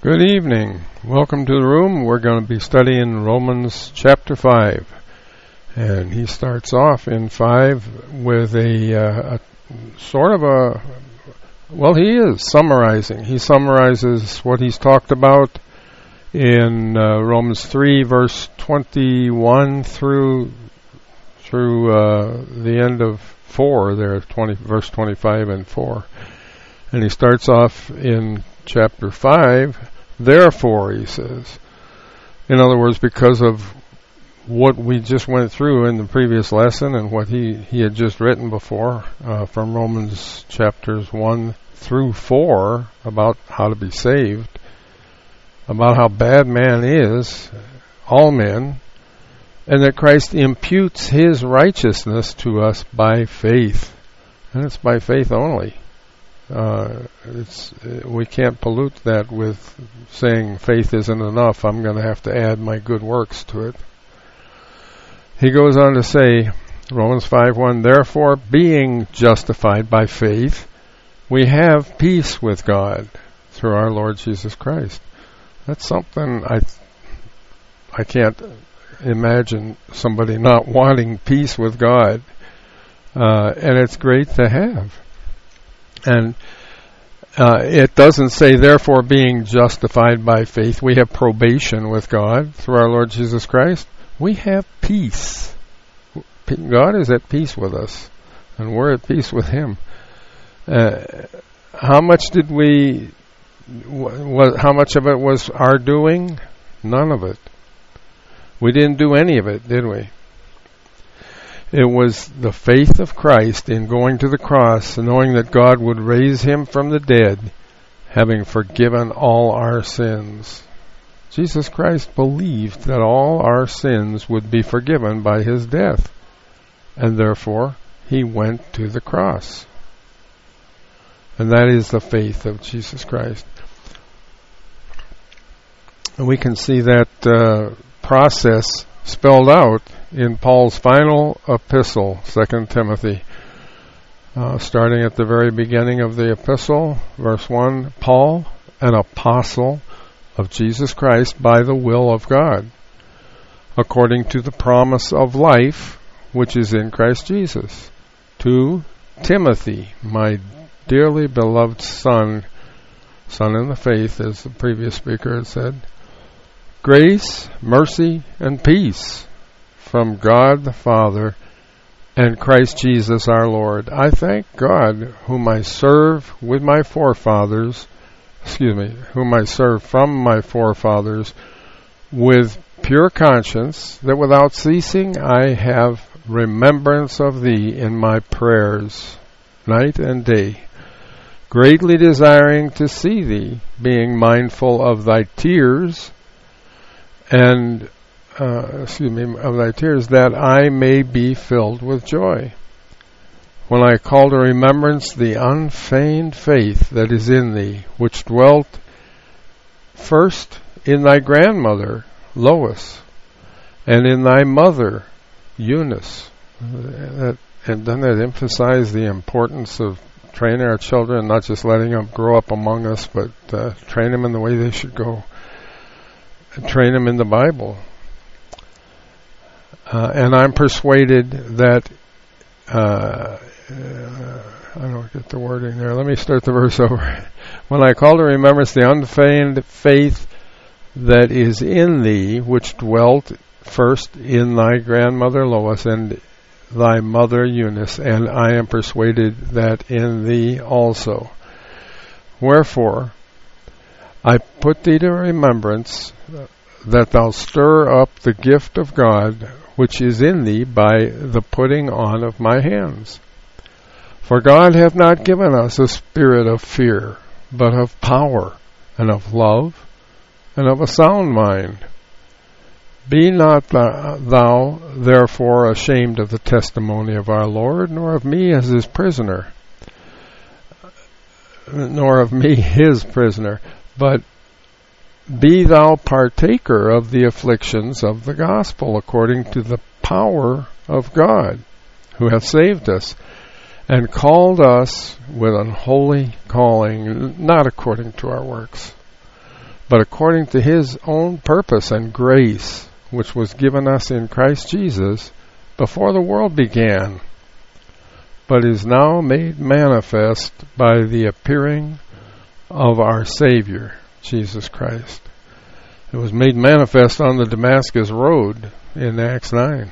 Good evening. Welcome to the room. We're going to be studying Romans chapter 5. And he starts off in 5 with a sort of a, well, he is summarizing. He summarizes what he's talked about in Romans 3, verse 21 through the end of 4 there, verse 25 and 4. And he starts off in chapter 5, therefore, he says. In other words, because of what we just went through in the previous lesson and what he had just written before from Romans chapters 1 through 4 about how to be saved, about how bad man is, all men, and that Christ imputes his righteousness to us by faith. And it's by faith only. We can't pollute that with saying faith isn't enough. I'm going to have to add my good works to it. He goes on to say, Romans 5:1, therefore, being justified by faith, we have peace with God through our Lord Jesus Christ. That's something I can't imagine somebody not wanting peace with God, and it's great to have. And it doesn't say, therefore, being justified by faith, we have probation with God through our Lord Jesus Christ. We have peace. God is at peace with us, and we're at peace with Him. How much of it was our doing? None of it. We didn't do any of it, did we? It was the faith of Christ in going to the cross, knowing that God would raise him from the dead, having forgiven all our sins. Jesus Christ believed that all our sins would be forgiven by his death, and therefore he went to the cross. And that is the faith of Jesus Christ. And we can see that process spelled out in Paul's final epistle, 2 Timothy. Starting at the very beginning of the epistle, verse 1, Paul, an apostle of Jesus Christ by the will of God, according to the promise of life which is in Christ Jesus. To Timothy, my dearly beloved son in the faith, as the previous speaker had said, grace, mercy, and peace from God the Father and Christ Jesus our Lord. I thank God, whom I serve from my forefathers with pure conscience, that without ceasing I have remembrance of thee in my prayers, night and day, greatly desiring to see thee, being mindful of thy tears, and of thy tears, that I may be filled with joy. When I call to remembrance the unfeigned faith that is in thee, which dwelt first in thy grandmother, Lois, and in thy mother, Eunice. And doesn't that emphasize the importance of training our children, not just letting them grow up among us, but train them in the way they should go. Train them in the Bible. And I'm persuaded that, I don't get the wording there. Let me start the verse over. When I call to remembrance the unfeigned faith that is in thee, which dwelt first in thy grandmother Lois and thy mother Eunice, and I am persuaded that in thee also. Wherefore, I put thee to remembrance that thou stir up the gift of God which is in thee by the putting on of my hands. For God hath not given us a spirit of fear, but of power, and of love, and of a sound mind. Be not thou therefore ashamed of the testimony of our Lord, nor of me as his prisoner, but be thou partaker of the afflictions of the gospel, according to the power of God, who hath saved us, and called us with an holy calling, not according to our works, but according to his own purpose and grace, which was given us in Christ Jesus before the world began, but is now made manifest by the appearing of our Savior, Jesus Christ. It was made manifest on the Damascus Road in Acts 9.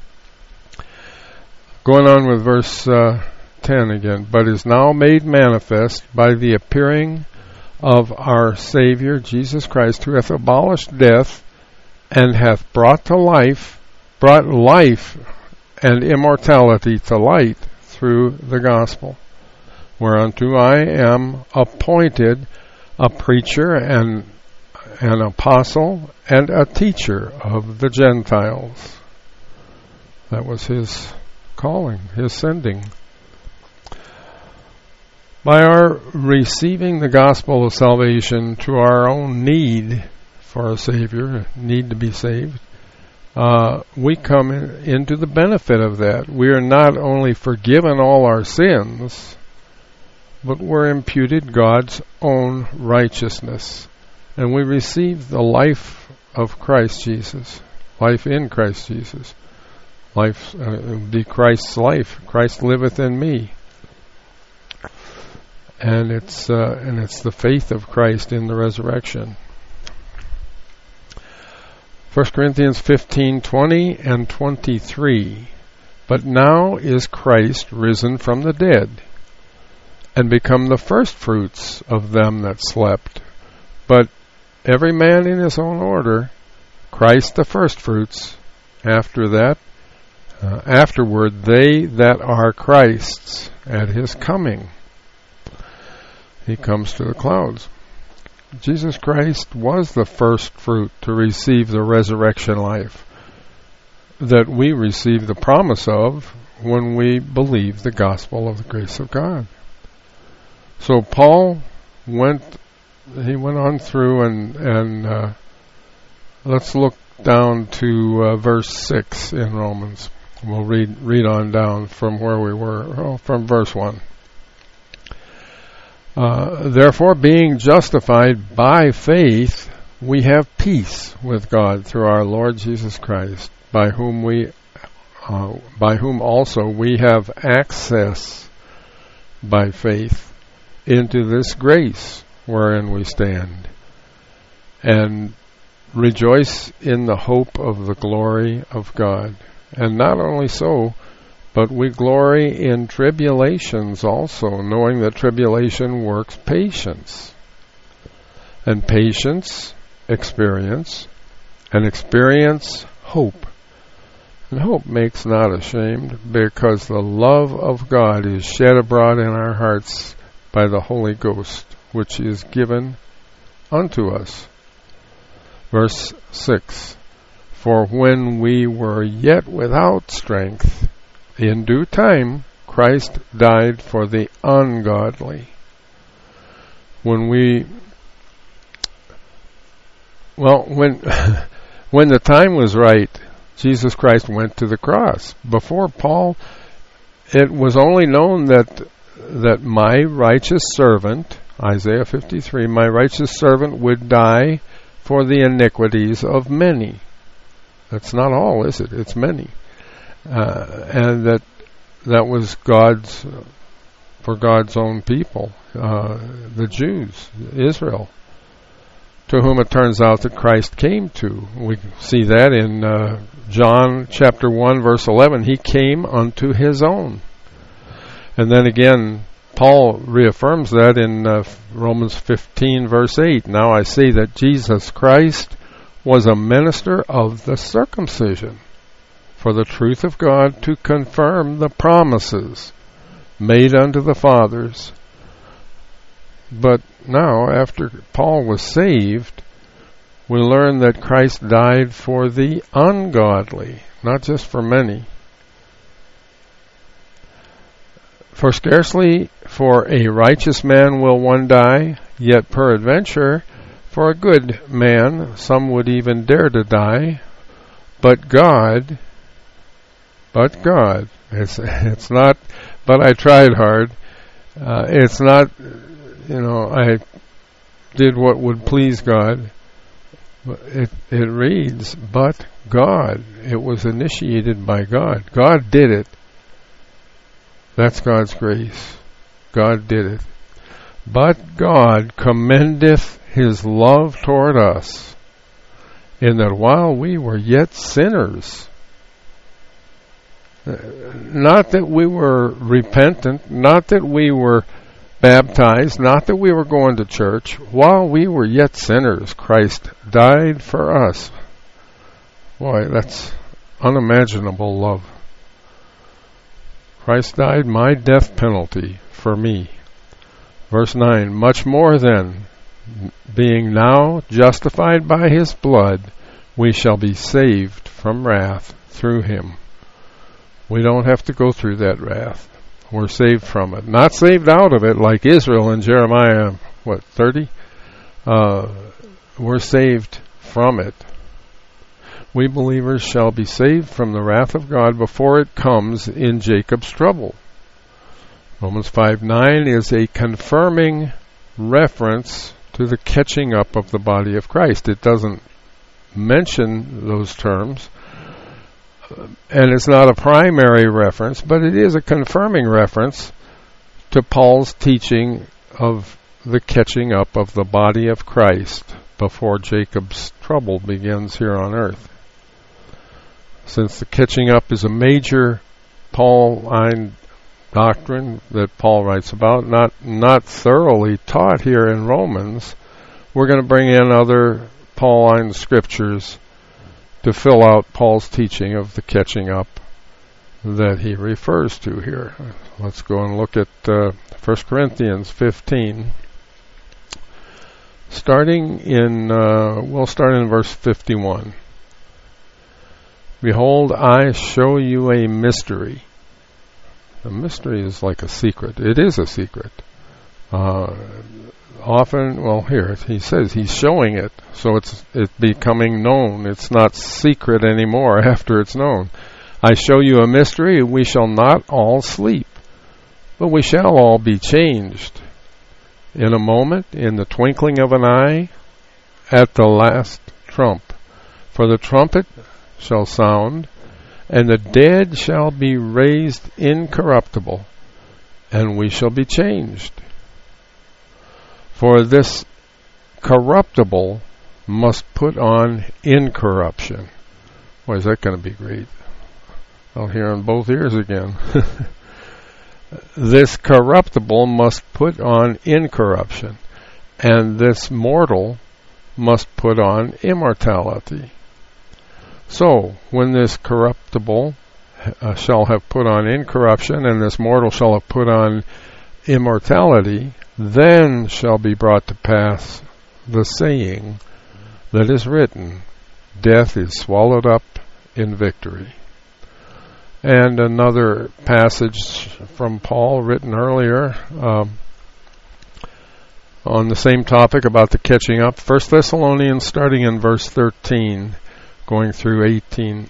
Going on with verse 10 again. But is now made manifest by the appearing of our Savior, Jesus Christ, who hath abolished death, and hath brought life and immortality to light through the gospel, whereunto I am appointed a preacher and an apostle and a teacher of the Gentiles. That was his calling, his sending. By our receiving the gospel of salvation to our own need for a Savior, need to be saved, we come into the benefit of that. We are not only forgiven all our sins, but we're imputed God's own righteousness. And we receive the life of Christ Jesus, life in Christ Jesus. Life be Christ's life. Christ liveth in me. And it's the faith of Christ in the resurrection. 1 Corinthians 15:20 and 23. But now is Christ risen from the dead, and become the firstfruits of them that slept. But every man in his own order, Christ the firstfruits, afterward they that are Christ's at his coming. He comes to the clouds. Jesus Christ was the first fruit to receive the resurrection life that we receive the promise of when we believe the gospel of the grace of God. So Paul went on through and let's look down to verse 6 in Romans. We'll read on down from where we were, from verse 1. Therefore, being justified by faith, we have peace with God through our Lord Jesus Christ, by whom also we have access by faith into this grace wherein we stand, and rejoice in the hope of the glory of God. And not only so, but we glory in tribulations also, knowing that tribulation works patience, and patience experience, and experience hope. And hope makes not ashamed, because the love of God is shed abroad in our hearts by the Holy Ghost, which is given unto us. Verse 6. For when we were yet without strength, in due time Christ died for the ungodly. When the time was right, Jesus Christ went to the cross. Before Paul, it was only known that my righteous servant, Isaiah 53, my righteous servant would die for the iniquities of many. That's not all, is it? It's many. And that was for God's own people, the Jews, Israel, to whom it turns out that Christ came to. We see that in John chapter 1 verse 11. He came unto his own. And then again, Paul reaffirms that in Romans 15 verse 8. Now I say that Jesus Christ was a minister of the circumcision, for the truth of God, to confirm the promises made unto the fathers. But now, after Paul was saved, we learn that Christ died for the ungodly, not just for many. For scarcely for a righteous man will one die, yet peradventure for a good man some would even dare to die. But God, it's not, but I tried hard. It's not, did what would please God. It reads, but God. It was initiated by God. God did it. That's God's grace. God did it. But God commendeth his love toward us, in that while we were yet sinners, not that we were repentant, not that we were baptized, not that we were going to church, while we were yet sinners, Christ died for us. Boy, that's unimaginable love. Christ died my death penalty for me. Verse 9, much more then, being now justified by his blood, we shall be saved from wrath through him. We don't have to go through that wrath. We're saved from it. Not saved out of it like Israel in Jeremiah, 30? We're saved from it. We believers shall be saved from the wrath of God before it comes in Jacob's trouble. Romans 5:9 is a confirming reference to the catching up of the body of Christ. It doesn't mention those terms, and it's not a primary reference, but it is a confirming reference to Paul's teaching of the catching up of the body of Christ before Jacob's trouble begins here on earth. Since the catching up is a major Pauline doctrine that Paul writes about, not thoroughly taught here in Romans, we're going to bring in other Pauline scriptures to fill out Paul's teaching of the catching up that he refers to here. Let's go and look at 1 Corinthians 15. We'll start in verse 51. Behold, I show you a mystery. The mystery is like a secret. It is a secret. Here he says he's showing it, so it's becoming known. It's not secret anymore after it's known. I show you a mystery. We shall not all sleep, but we shall all be changed. In a moment, in the twinkling of an eye, at the last trump. For the trumpet shall sound, and the dead shall be raised incorruptible, and we shall be changed. For this corruptible must put on incorruption. Boy, is that going to be great. I'll hear in both ears again. This corruptible must put on incorruption, and this mortal must put on immortality. So, when this corruptible shall have put on incorruption, and this mortal shall have put on immortality, then shall be brought to pass the saying that is written, death is swallowed up in victory. And another passage from Paul written earlier on the same topic about the catching up. 1 Thessalonians starting in verse 13, going through 18.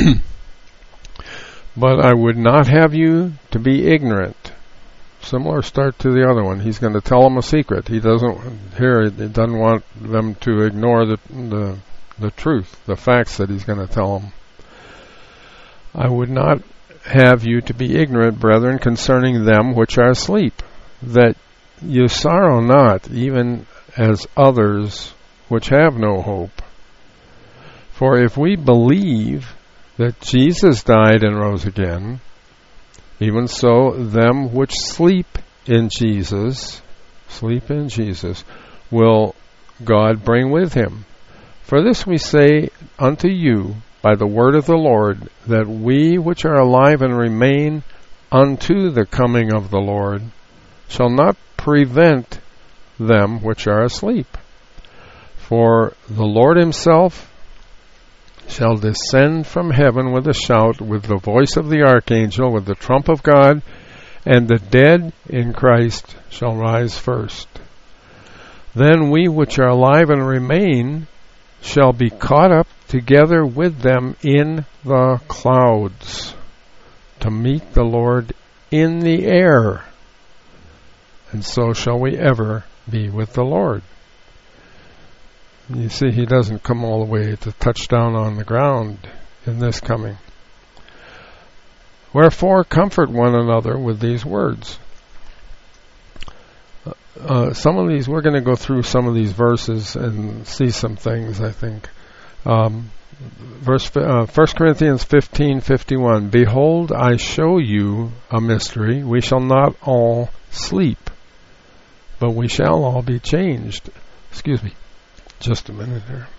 But I would not have you to be ignorant. Similar start to the other one. He's going to tell them a secret. He doesn't want them to ignore the truth, the facts that he's going to tell them. I would not have you to be ignorant, brethren, concerning them which are asleep, that you sorrow not, even as others which have no hope. For if we believe that Jesus died and rose again, even so them which sleep in Jesus, will God bring with him. For this we say unto you by the word of the Lord, that we which are alive and remain unto the coming of the Lord shall not prevent them which are asleep. For the Lord himself shall descend from heaven with a shout, with the voice of the archangel, with the trump of God, and the dead in Christ shall rise first. Then we which are alive and remain shall be caught up together with them in the clouds to meet the Lord in the air, and so shall we ever be with the Lord. You see, he doesn't come all the way to touch down on the ground in this coming. Wherefore, comfort one another with these words. Some of these, we're going to go through some of these verses and see some things, I think. 1 Corinthians 15:51. Behold, I show you a mystery. We shall not all sleep, but we shall all be changed. Excuse me. Just a minute here.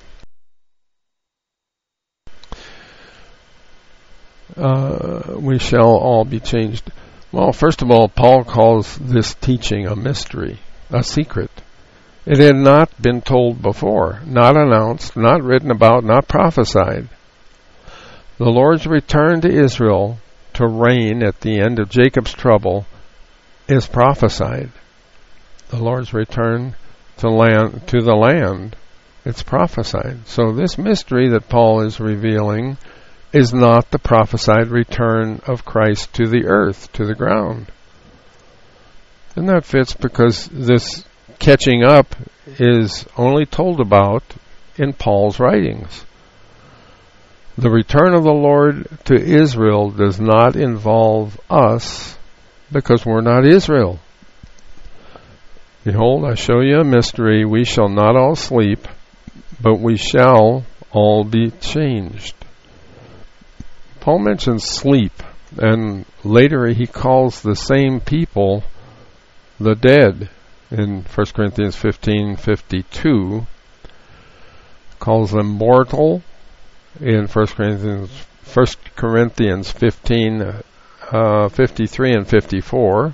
We shall all be changed. Well, first of all, Paul calls this teaching a mystery, a secret. It had not been told before, not announced, not written about, not prophesied. The Lord's return to Israel to reign at the end of Jacob's trouble is prophesied. The Lord's return to the land, it's prophesied. So this mystery that Paul is revealing is not the prophesied return of Christ to the earth, to the ground. And that fits because this catching up is only told about in Paul's writings. The return of the Lord to Israel does not involve us because we're not Israel. Behold, I show you a mystery. We shall not all sleep, but we shall all be changed. Paul mentions sleep, and later he calls the same people the dead. In 1 Corinthians 15:52, calls them mortal. In 1 Corinthians 15:53 and 54.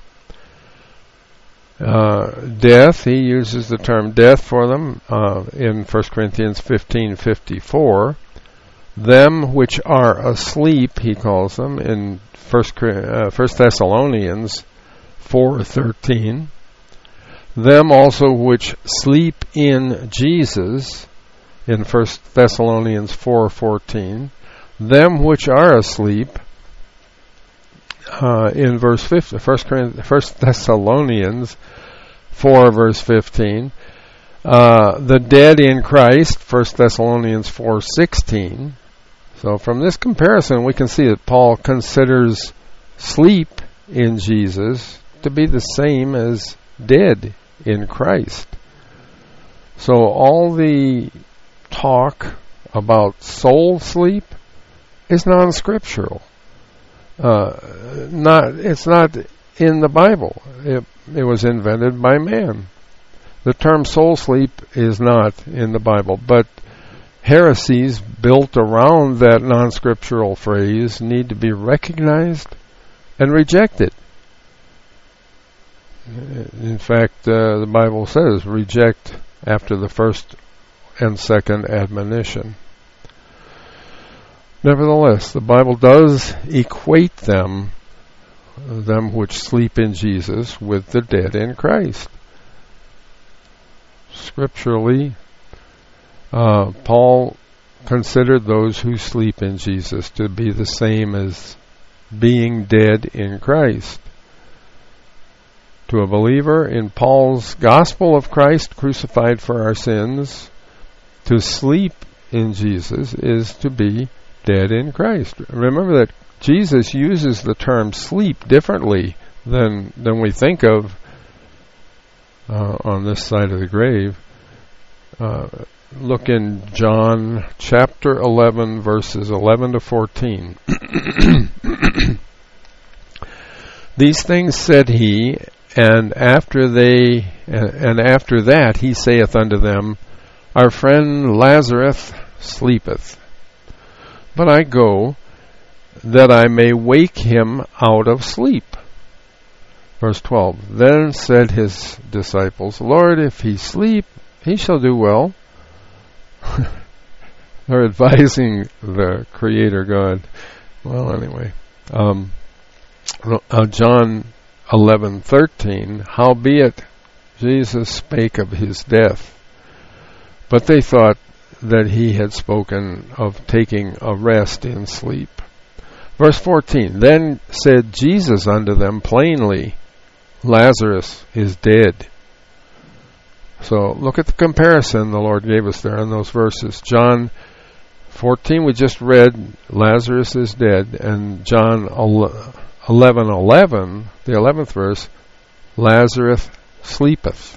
Death, he uses the term death for them in 1 Corinthians 15:54. Them which are asleep, he calls them in 1 Thessalonians 4:13. Them also which sleep in Jesus in 1 Thessalonians 4:14. Them which are asleep in verse 15, 1 Thessalonians 4 verse 15. The dead in Christ, 1 Thessalonians 4:16. So from this comparison we can see that Paul considers sleep in Jesus to be the same as dead in Christ. So all the talk about soul sleep is non-scriptural. It's not in the Bible. It was invented by man. The term soul sleep is not in the Bible, but heresies built around that non-scriptural phrase need to be recognized and rejected. In fact, the Bible says, reject after the first and second admonition. Nevertheless, the Bible does equate them which sleep in Jesus, with the dead in Christ. Scripturally, Paul considered those who sleep in Jesus to be the same as being dead in Christ. To a believer in Paul's gospel of Christ crucified for our sins, to sleep in Jesus is to be dead in Christ. Remember that Jesus uses the term sleep differently than we think of on this side of the grave. Look in John chapter 11 verses 11 to 14. These things said he, and after that he saith unto them, Our friend Lazarus sleepeth, but I go that I may wake him out of sleep. Verse 12. Then said his disciples, Lord, if he sleep, he shall do well. They're advising the Creator God. Well, anyway. John 11:13. Howbeit Jesus spake of his death, but they thought that he had spoken of taking a rest in sleep. Verse 14. Then said Jesus unto them plainly, Lazarus is dead. So look at the comparison the Lord gave us there in those verses. John 14, we just read, Lazarus is dead, and John 11:11, the 11th verse, Lazarus sleepeth.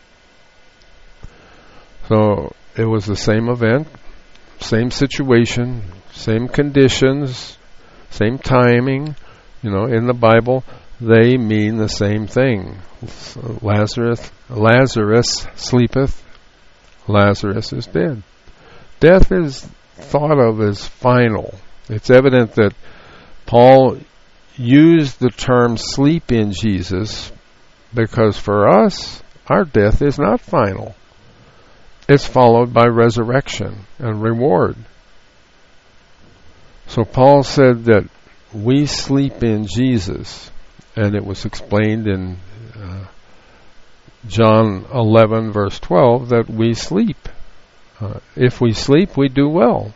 So it was the same event, same situation, same conditions, same timing. In the Bible, they mean the same thing. Lazarus sleepeth, Lazarus is dead. Death is thought of as final. It's evident that Paul used the term sleep in Jesus because for us, our death is not final. It's followed by resurrection and reward. So Paul said that we sleep in Jesus, and it was explained in John 11 verse 12 that we sleep. If we sleep, we do well.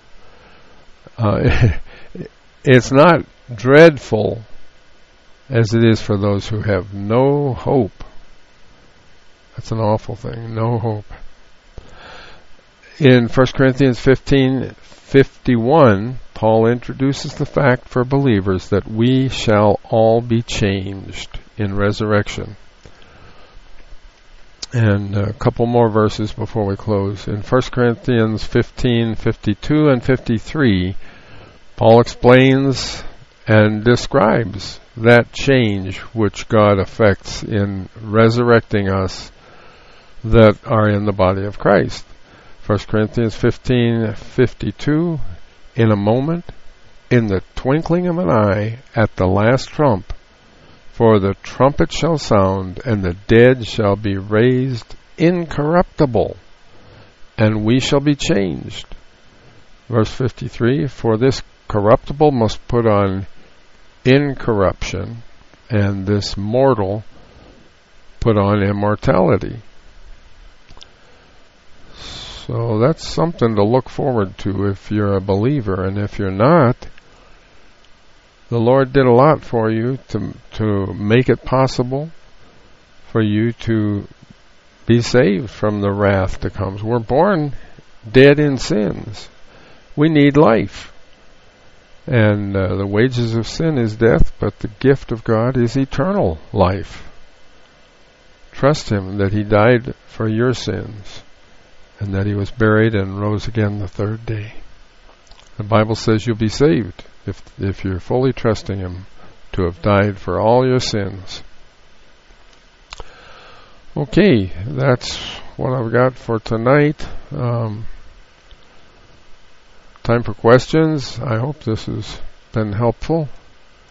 It's not dreadful as it is for those who have no hope. That's an awful thing, no hope. In 1 Corinthians 15:51, Paul introduces the fact for believers that we shall all be changed in resurrection. And a couple more verses before we close. In 1 Corinthians 15:52 and 53, Paul explains and describes that change which God effects in resurrecting us that are in the body of Christ. 1 Corinthians 15:52, in a moment, in the twinkling of an eye, at the last trump, for the trumpet shall sound, and the dead shall be raised incorruptible, and we shall be changed. Verse 53, for this corruptible must put on incorruption, and this mortal put on immortality. So that's something to look forward to if you're a believer, and if you're not, the Lord did a lot for you to make it possible for you to be saved from the wrath that comes. We're born dead in sins. We need life. And the wages of sin is death, but the gift of God is eternal life. Trust Him that He died for your sins, and that He was buried and rose again the third day. The Bible says you'll be saved if you're fully trusting Him to have died for all your sins. Okay, that's what I've got for tonight. Time for questions. I hope this has been helpful.